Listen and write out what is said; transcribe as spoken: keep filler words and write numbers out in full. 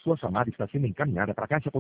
Sua chamada está sendo encaminhada para a caixa postal.